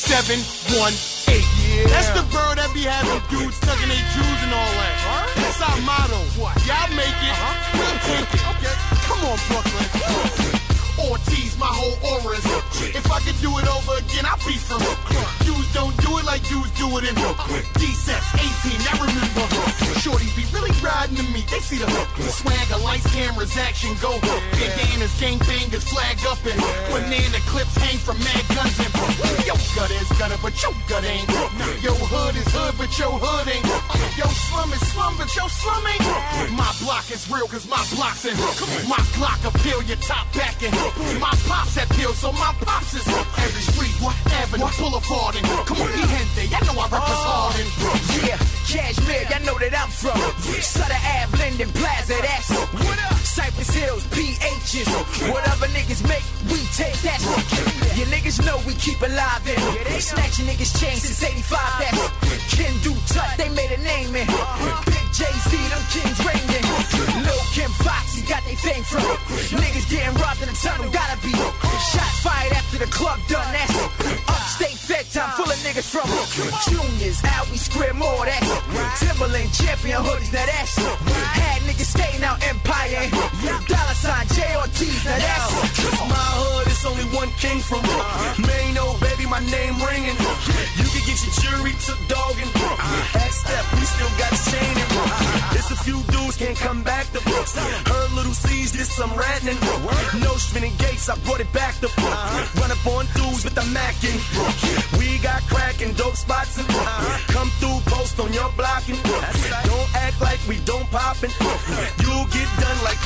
seven one eight. Yeah. That's the bird that be having dudes tugging their jewels and all that. Huh? That's our motto. What? Y'all make it, uh-huh. we'll take it. Okay. Come on, Brooklyn. Ortiz, my whole aura is if I could do it over again, I'd be from dudes don't do it like dudes do it in D-Seps, eighteen, I remember shorties be really riding to me, they see the swagger, lights, cameras, action, go bandanas, gangbangers, flag up and banana clips hang from mad guns and yo gut is gutter, but your gut ain't yo hood is hood, but your hood ain't yo slum is slum, but your slum ain't my block is real, cause my block's in my Glock appeal your top back and my pops that pill, so my pops is every street, what avenue, boulevard, and come on, E gente, y'all know I represent Harden. Yeah, Cashmere, y'all know that I'm from Sutter Ave, Linden Plaza, that's what up. Cypress Hills, P H's, whatever niggas make, we take that. You niggas know we keep alive in. Snatching niggas chains since eighty-five, that's Ken Do Tut, they made a name in. Big Jay-Z, them kings reigning. Lil Kim Foxy got they fame from. Niggas getting robbed in the tunnel, gotta be shots fired after the club done, that's upstate fed time full of niggas from Juniors, how we square more, that's Timberland champion hoodies, now that's had niggas skating out Empire, dollar sign J R T, now that's This my hood, it's only one king from Mano, baby, my name ringing. You can get your jury took dogging. Ask Steph, we still got a chain in. It's a few dudes can't come back to books. Heard little C's, this some ratting. No spinning gates, I brought it back to run up on dudes with the Mac in. We got crack and dope spots and come through, post on your blocking. Don't act like we don't poppin'. You'll get done like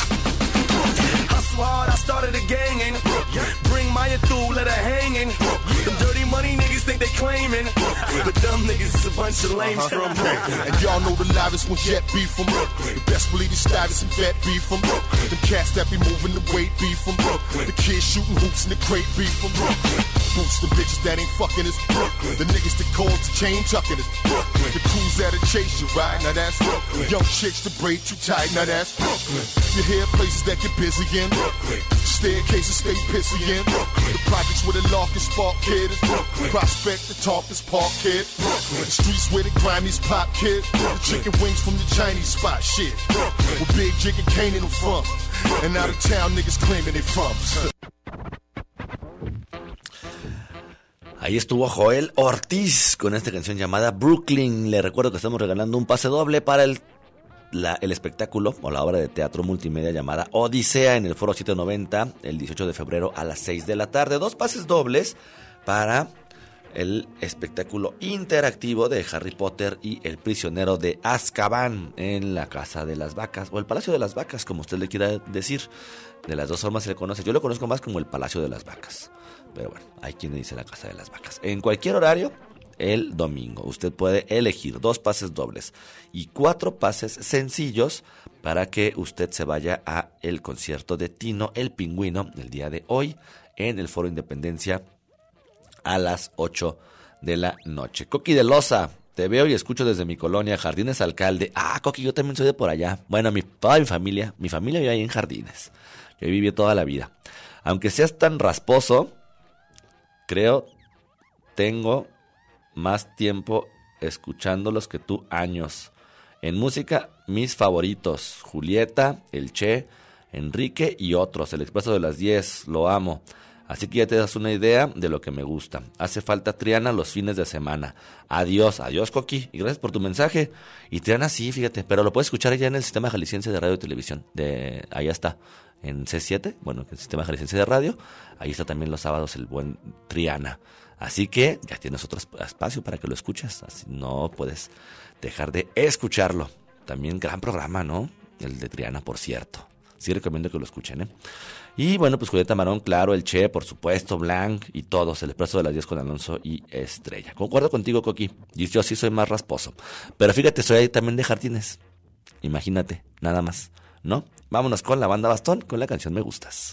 hustle hard, I started a gang and bring Maya through, let her hang in. Them dirty money niggas think they claiming, but dumb niggas is a bunch of lames from and y'all know the livest when Jet beef from the best believe the stylists and vet beef from the cats that be moving the weight beef from the kids shooting hoops in the crate beef from boots the bitches that ain't fucking us, the niggas that calls the chain tucking us, the crews that'll chase you right, now that's young chicks to braid you tight, now that's you hear places that get busy in staircases stay pissy in the projects where the lock is spark kid prospect the talk is park kid the streets where the grimiest pop kid the chicken wings from the Chinese spot shit with Big Jig and Kane in them from and out of town niggas claiming they from. Ahí estuvo Joel Ortiz con esta canción llamada Brooklyn. Le recuerdo que estamos regalando un pase doble para el La, el espectáculo o la obra de teatro multimedia llamada Odisea en el Foro setecientos noventa el dieciocho de febrero a las seis de la tarde. Dos pases dobles para el espectáculo interactivo de Harry Potter y el prisionero de Azkaban en la Casa de las Vacas o el Palacio de las Vacas, como usted le quiera decir. De las dos formas se le conoce. Yo lo conozco más como el Palacio de las Vacas, pero bueno, hay quien le dice la Casa de las Vacas. En cualquier horario el domingo. Usted puede elegir dos pases dobles y cuatro pases sencillos para que usted se vaya a el concierto de Tino el Pingüino el día de hoy en el Foro Independencia a las ocho de la noche. Coqui de Loza, te veo y escucho desde mi colonia, Jardines Alcalde. Ah, Coqui, yo también soy de por allá. Bueno, mi, toda mi familia, mi familia vive ahí en Jardines. Yo viví toda la vida. Aunque seas tan rasposo, creo, tengo más tiempo escuchándolos que tú años. En música, mis favoritos: Julieta, El Che, Enrique y otros. El Expreso de las diez, lo amo. Así que ya te das una idea de lo que me gusta. Hace falta Triana los fines de semana. Adiós, adiós Coqui, y gracias por tu mensaje. Y Triana sí, fíjate, pero lo puedes escuchar ya en el Sistema Jalisciense de Radio y Televisión. De, ahí está, en C siete, bueno, el Sistema Jalisciense de Radio. Ahí está también los sábados el buen Triana. Así que ya tienes otro espacio para que lo escuches. Así no puedes dejar de escucharlo. También gran programa, ¿no? El de Triana, por cierto. Sí recomiendo que lo escuchen, ¿eh? Y bueno, pues Julieta Marón, claro, El Che, por supuesto, Blanc y todos. El Expreso de las diez con Alonso y Estrella. Concuerdo contigo, Coqui. Y yo sí soy más rasposo. Pero fíjate, soy ahí también de Jardines. Imagínate, nada más, ¿no? Vámonos con la banda Bastón, con la canción Me Gustas.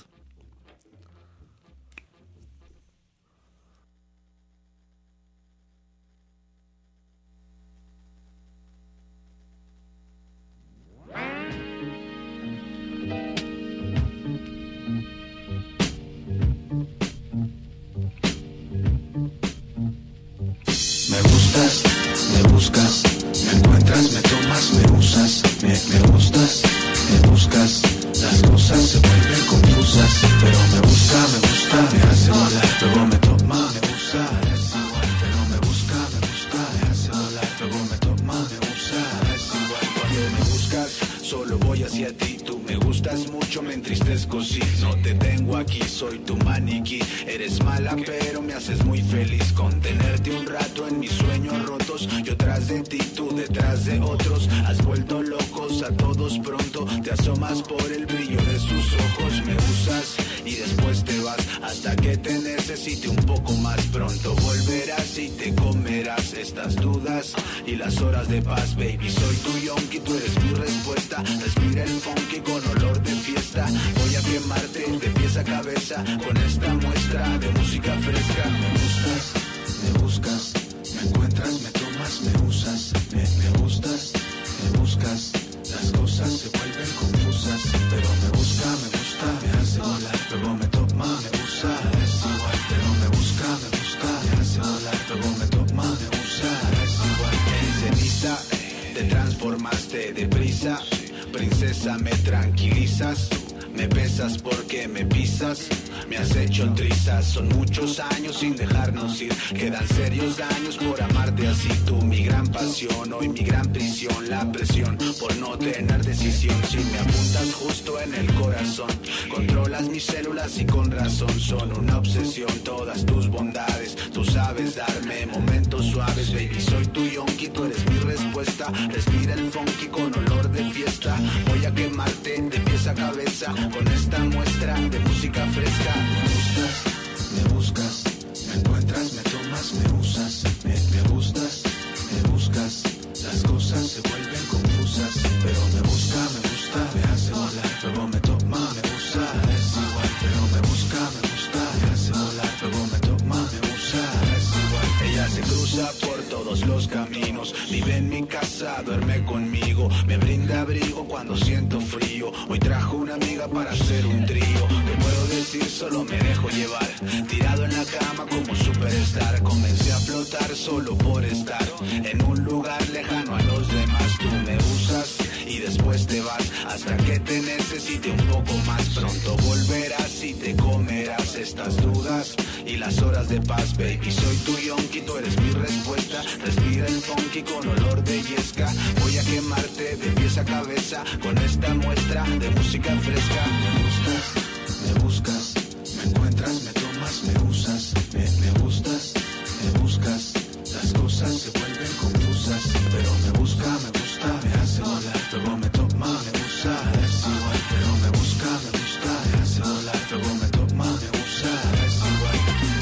me tomas, me usas, me, me gustas, me buscas. Las cosas se vuelven confusas, pero me busca, me gusta, me hace volar. Luego me toma, me usa, es igual. Pero me busca, me gusta, me hace volar. Luego me toma, me usa, es igual. Cuando me buscas, solo voy hacia ti. Tú me gustas mucho, me entristezco si no te tengo aquí. Soy tu maniquí. Eres mala, pero me haces muy feliz. Con tenerte un rato en mis sueños rotos. Yo tras de ti, tú detrás de otros. Has vuelto locos a todos pronto. Te asomas por el brillo de sus ojos. Me usas y después te vas hasta que te necesite un poco más. Pronto volverás y te comerás estas dudas y las horas de paz. Baby, soy tu yonki, tú eres mi respuesta. Respira el funky con olor de fiesta. Voy a quemarte de pies a cabeza con esta muestra de música fresca. Me gustas, me buscas, me encuentras, me tomas, me usas, me, me gustas, me buscas. Las cosas se vuelven confusas, pero me busca, me gusta, me hace volar. Luego me toma, me usa, es igual. Pero me busca, me gusta, me hace volar. Luego me toma, me usa, es igual. En ceniza te transformaste deprisa. Princesa, me tranquilizas. Me besas porque me pisas. Me has hecho trizas. Son muchos años sin dejarnos ir. Quedan serios daños por amarte así. Tú mi gran pasión, hoy mi gran prisión. La presión por no tener decisión. Si me apuntas justo en el corazón. Controlas mis células y con razón. Son una obsesión todas tus bondades. Tú sabes darme momentos suaves. Baby, soy tu yonki, tú eres mi respuesta. Respira el funky con olor de fiesta. Voy a quemarte de pies a cabeza con esta muestra de música fresca. Me gustas, me buscas, me encuentras, me tomas, me usas, me, me gustas, me buscas. Las cosas se vuelven confusas, pero me busca, me gusta, me hace volar. Luego me toma, me usa, es igual. Pero me busca, me gusta, me hace volar. Luego me toma, me usa, es igual. Ella se cruza por todos los caminos, vive en mi casa, duerme conmigo, me brinda abrigo cuando siento frío. Hoy trajo una amiga para hacer un trío. ¿Qué puedo decir? Solo me dejo llevar. Tirado en la cama como superstar. Comencé a flotar solo por estar en un lugar lejano a los demás. Tú me usas y después te vas hasta que te necesite un poco más. Pronto volverás y te comerás estas dudas y las horas de paz. Baby, soy tu yonki, tú eres mi respuesta. Respira el funky con olor de yesca. Voy a quemarte de pies a cabeza con esta muestra de música fresca. Me gustas, me buscas, me encuentras, me tomas, me usas, me, me gustas, me buscas. Las cosas se vuelven confusas, pero me busca, me gusta, me hace volar. Luego me toma, me usa, es igual. Pero me busca, me gusta, me hace volar. Luego me toma, me usa, es igual.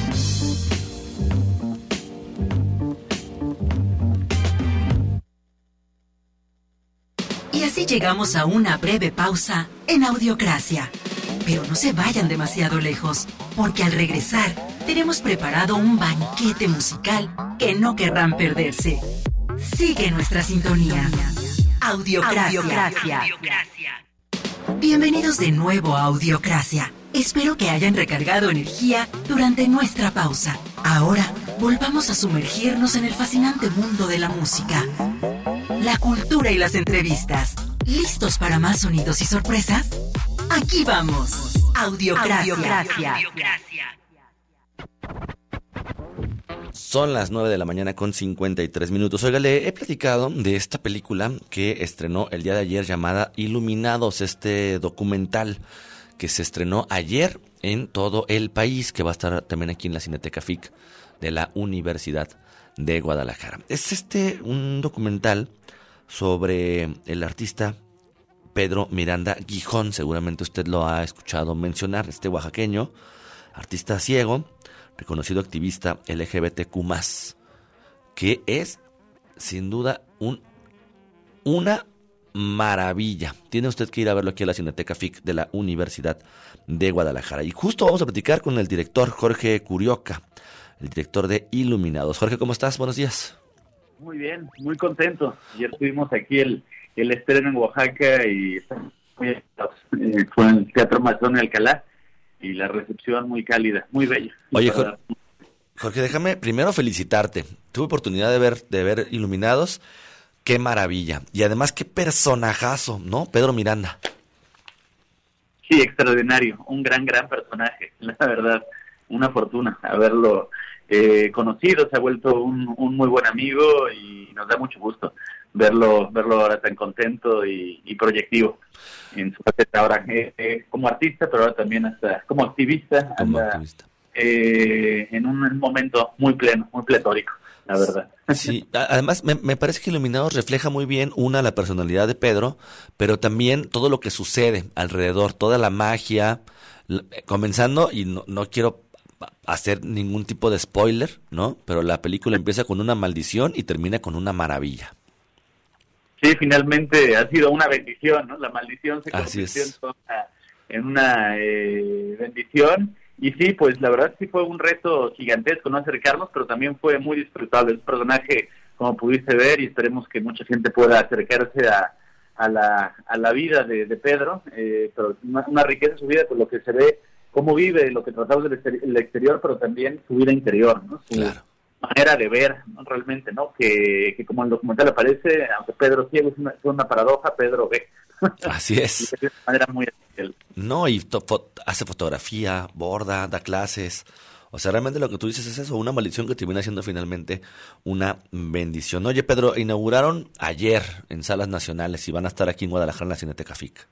Y así llegamos a una breve pausa en Audiocracia. Pero no se vayan demasiado lejos, porque al regresar tenemos preparado un banquete musical que no querrán perderse. Sigue nuestra sintonía. Audiocracia. Audiocracia. Bienvenidos de nuevo a Audiocracia. Espero que hayan recargado energía durante nuestra pausa. Ahora volvamos a sumergirnos en el fascinante mundo de la música, la cultura y las entrevistas. ¿Listos para más sonidos y sorpresas? Aquí vamos. Audiocracia. Audiocracia. Son las nueve de la mañana con cincuenta y tres minutos. Oiga, le he platicado de esta película que estrenó el día de ayer llamada Iluminados, este documental que se estrenó ayer en todo el país, que va a estar también aquí en la Cineteca F I C de la Universidad de Guadalajara. Es este un documental sobre el artista Pedro Miranda Gijón. Seguramente usted lo ha escuchado mencionar, este oaxaqueño, artista ciego, reconocido activista L G B T Q más, que es sin duda un una maravilla. Tiene usted que ir a verlo aquí a la Cineteca F I C de la Universidad de Guadalajara. Y justo vamos a platicar con el director Jorge Curioca, el director de Iluminados. Jorge, ¿cómo estás? Buenos días. Muy bien, muy contento. Ayer tuvimos aquí el, el estreno en Oaxaca y estamos muy excitados. Eh, fue en el Teatro Mazón de Alcalá y la recepción muy cálida, muy bella. Oye, Jorge, Jorge, déjame primero felicitarte. Tuve oportunidad de ver, de ver Iluminados. qué maravilla. Y además, qué personajazo, ¿no? Pedro Miranda. Sí, extraordinario. Un gran, gran personaje. La verdad, una fortuna haberlo eh, conocido. Se ha vuelto un, un muy buen amigo y nos da mucho gusto verlo verlo ahora tan contento y, y proyectivo en su faceta ahora eh, eh, como artista, pero ahora también hasta como activista, como anda, activista. Eh, en un momento muy pleno, muy pletórico, la verdad. Sí, además me, me parece que Iluminados refleja muy bien, una, la personalidad de Pedro, pero también todo lo que sucede alrededor, toda la magia, comenzando, y no, no quiero hacer ningún tipo de spoiler, ¿no? Pero la película empieza con una maldición y termina con una maravilla. Sí, finalmente ha sido una bendición, ¿no? La maldición se Así convirtió es. en una, en una eh, bendición. Y sí, pues la verdad sí fue un reto gigantesco no acercarnos, pero también fue muy disfrutable. Es un personaje, como pudiste ver, y esperemos que mucha gente pueda acercarse a, a, la, a la vida de, de Pedro, eh, pero una, una riqueza en su vida, por lo que se ve cómo vive, lo que tratamos del exterior, el exterior, pero también su vida interior, ¿no? Su claro. manera de ver, ¿no? Realmente, ¿no? Que, que como en el documental aparece, aunque Pedro ciego es una, es una paradoja, Pedro ve. Así es. Y de una manera muy especial. No, y to- fo- hace fotografía, borda, da clases. O sea, realmente lo que tú dices es eso, una maldición que termina siendo finalmente una bendición. Oye, Pedro, inauguraron ayer en salas nacionales y van a estar aquí en Guadalajara en la Cineteca F I C.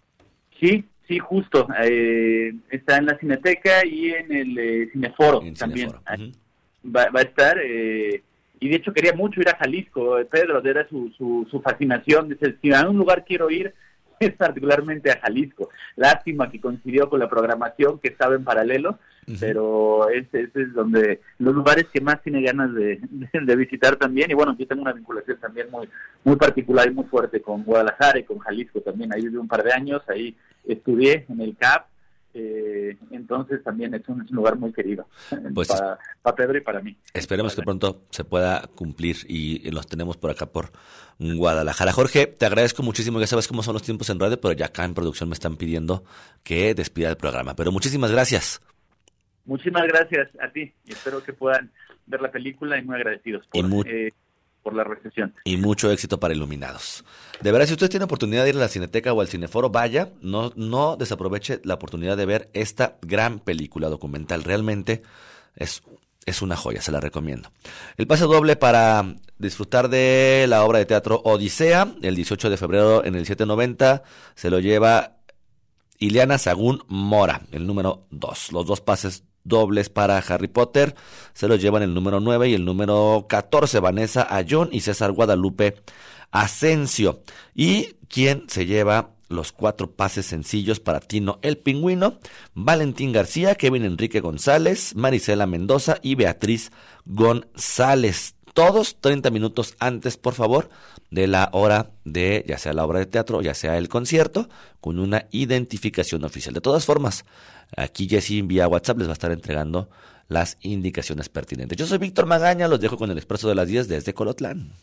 Sí, sí, justo. Eh, está en la Cineteca y en el eh, Cineforo En también. Cineforo, ujú. Va, va a estar, eh, y de hecho quería mucho ir a Jalisco, eh, Pedro, era su, su, su fascinación, dice, si a un lugar quiero ir, es particularmente a Jalisco. Lástima que coincidió con la programación que estaba en paralelo, uh-huh. pero ese, ese es donde, los lugares que más tiene ganas de, de, de visitar también, y bueno, yo tengo una vinculación también muy, muy particular y muy fuerte con Guadalajara y con Jalisco también, ahí viví un par de años, ahí estudié en el C A P, Eh, entonces también es un, es un lugar muy querido pues para pa Pedro y para mí. Esperemos que pronto se pueda cumplir y los tenemos por acá por Guadalajara. Jorge, te agradezco muchísimo, ya sabes cómo son los tiempos en radio, pero ya acá en producción me están pidiendo que despida el programa, pero muchísimas gracias. Muchísimas gracias a ti y espero que puedan ver la película y muy agradecidos por, y mu- eh, por la recepción. Y mucho éxito para Iluminados. De verdad, si usted tiene oportunidad de ir a la Cineteca o al Cineforo, vaya, no, no desaproveche la oportunidad de ver esta gran película documental. Realmente es, es una joya, se la recomiendo. El pase doble para disfrutar de la obra de teatro Odisea, el dieciocho de febrero en el siete noventa, se lo lleva Ileana Sagún Mora, el número dos. Los dos pases dobles para Harry Potter se los llevan el número nueve y el número catorce, Vanessa Ayón y César Guadalupe Asensio. Y quien se lleva los cuatro pases sencillos para Tino el Pingüino, Valentín García, Kevin Enrique González, Marisela Mendoza y Beatriz González. Todos treinta minutos antes, por favor, de la hora de, ya sea la obra de teatro o ya sea el concierto, con una identificación oficial. De todas formas, aquí Jessy vía WhatsApp les va a estar entregando las indicaciones pertinentes. Yo soy Víctor Magaña, los dejo con el Expreso de las diez desde Colotlán.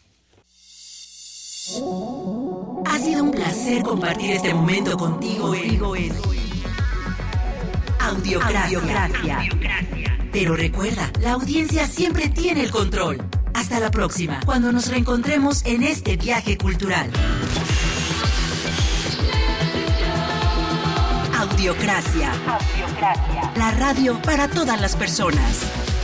Ha sido un placer compartir este momento contigo en Audiocracia. Audiocracia. Pero recuerda, la audiencia siempre tiene el control. Hasta la próxima, cuando nos reencontremos en este viaje cultural. Audiocracia. Audiocracia. La radio para todas las personas.